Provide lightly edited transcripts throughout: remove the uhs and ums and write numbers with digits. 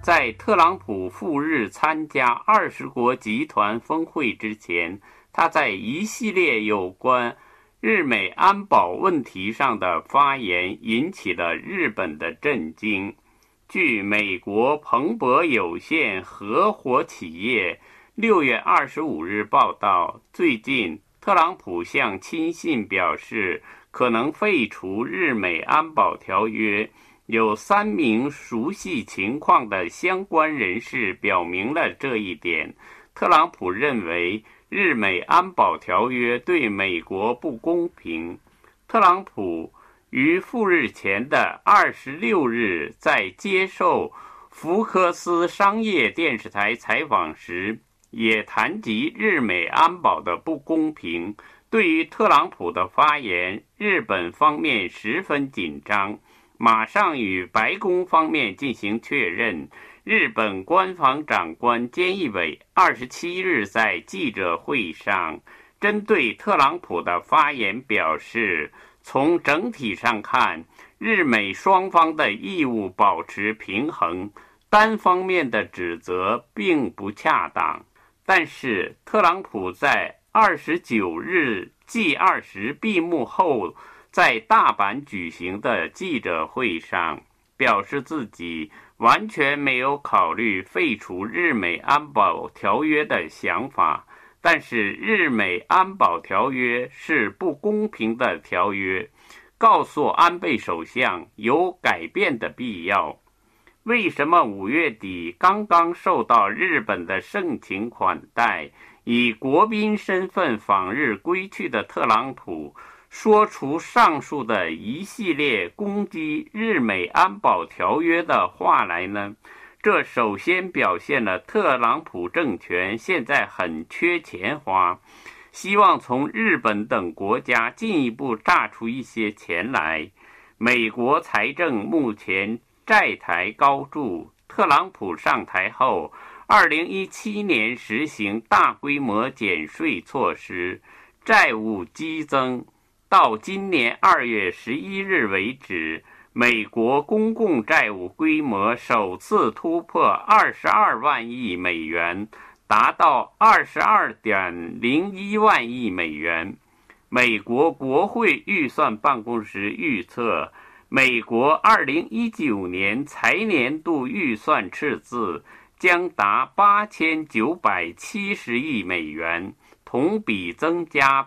在特朗普赴日参加20国集团峰会之前，他在一系列有关日美安保问题上的发言引起了日本的震惊。据美国彭博有限合伙企业6月25日报道，最近特朗普向亲信表示可能废除日美安保条约。有3名熟悉情况的相关人士表明了这一点。特朗普认为日美安保条约对美国不公平。特朗普于赴日前的26日在接受福克斯商业电视台采访时，也谈及日美安保的不公平。对于特朗普的发言，日本方面十分紧张，马上与白宫方面进行确认。日本官房长官菅义伟27日在记者会上针对特朗普的发言表示，从整体上看，日美双方的义务保持平衡，单方面的指责并不恰当。但是特朗普在29日G20闭幕后在大阪举行的记者会上表示，自己完全没有考虑废除日美安保条约的想法，但是日美安保条约是不公平的条约，告诉安倍首相有改变的必要。为什么5月底刚刚受到日本的盛情款待，以国宾身份访日归去的特朗普说出上述的一系列攻击日美安保条约的话来呢？这首先表现了特朗普政权现在很缺钱花，希望从日本等国家进一步榨出一些钱来。美国财政目前债台高筑，特朗普上台后2017年实行大规模减税措施，债务激增。到今年2月11日为止，美国公共债务规模首次突破22万亿美元，达到22.01万亿美元。美国国会预算办公室预测，美国2019年财年度预算赤字将达8970亿美元，同比增加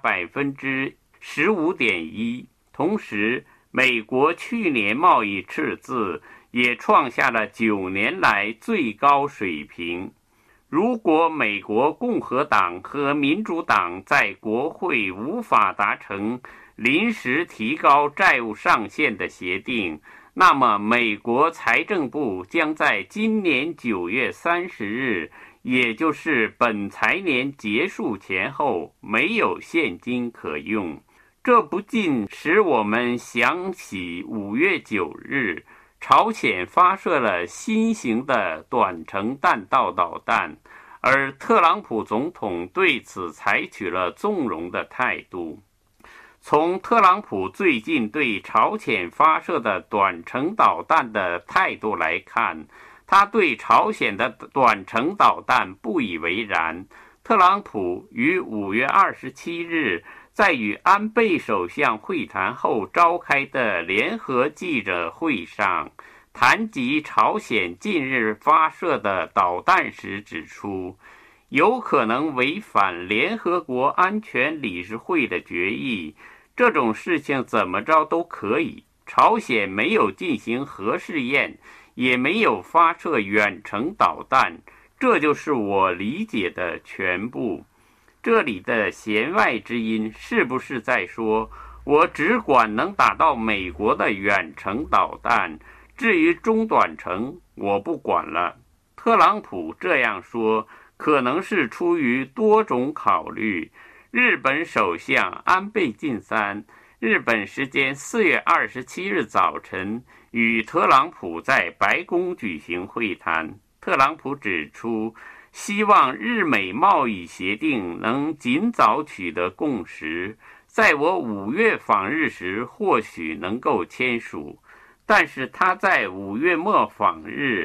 15.1%。同时，美国去年贸易赤字也创下了9年来最高水平。如果美国共和党和民主党在国会无法达成临时提高债务上限的协定，那么美国财政部将在今年9月30日，也就是本财年结束前后，没有现金可用。这不禁使我们想起5月9日，朝鲜发射了新型的短程弹道导弹，而特朗普总统对此采取了纵容的态度。从特朗普最近对朝鲜发射的短程导弹的态度来看，他对朝鲜的短程导弹不以为然。特朗普于5月27日在与安倍首相会谈后召开的联合记者会上，谈及朝鲜近日发射的导弹时指出，有可能违反联合国安全理事会的决议，这种事情怎么着都可以。朝鲜没有进行核试验，也没有发射远程导弹，这就是我理解的全部。这里的弦外之音是不是在说，我只管能打到美国的远程导弹，至于中短程我不管了？特朗普这样说可能是出于多种考虑。日本首相安倍晋三日本时间4月27日早晨与特朗普在白宫举行会谈。特朗普指出，希望日美贸易协定能尽早取得共识，在我5月访日时或许能够签署。但是他在5月末访日，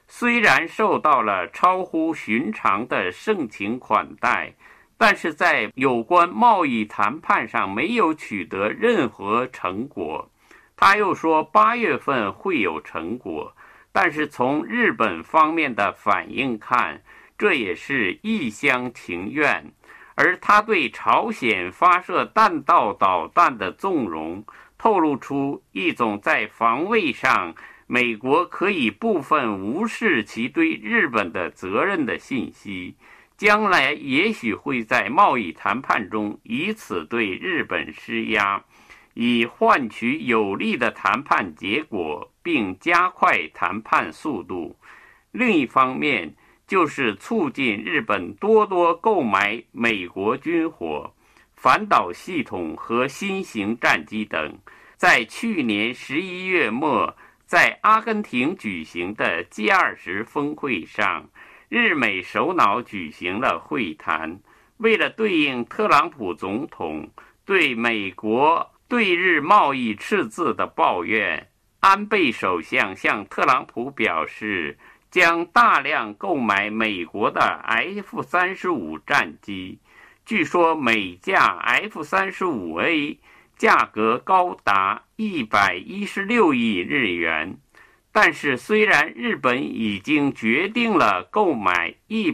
虽然受到了超乎寻常的盛情款待，但是在有关贸易谈判上没有取得任何成果。他又说8月份会有成果，但是从日本方面的反应看，这也是一厢情愿。而他对朝鲜发射弹道导弹的纵容，透露出一种在防卫上美国可以部分无视其对日本的责任的信息，将来也许会在贸易谈判中以此对日本施压，以换取有利的谈判结果，并加快谈判速度。另一方面，就是促进日本多多购买美国军火、反导系统和新型战机等。在去年11月末，在阿根廷举行的 G20 峰会上，日美首脑举行了会谈。为了对应特朗普总统对美国对日贸易赤字的抱怨，安倍首相向特朗普表示，将大量购买美国的 F-35 战机，据说每架 F-35A 价格高达116亿日元。但是虽然日本已经决定了购买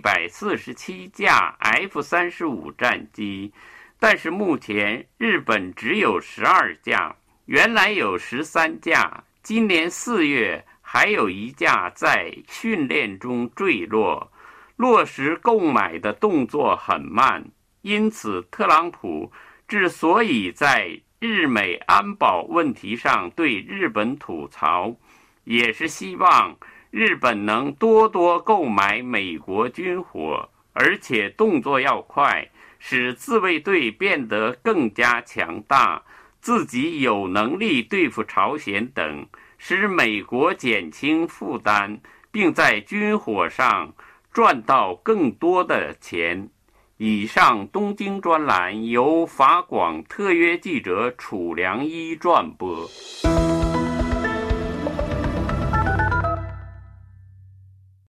147架 F-35 战机，但是目前日本只有12架，原来有13架，今年4月还有1架在训练中坠落，落实购买的动作很慢。因此特朗普之所以在日美安保问题上对日本吐槽，也是希望日本能多多购买美国军火，而且动作要快，使自卫队变得更加强大，自己有能力对付朝鲜等，使美国减轻负担，并在军火上赚到更多的钱。以上东京专栏由法广特约记者楚良一撰播。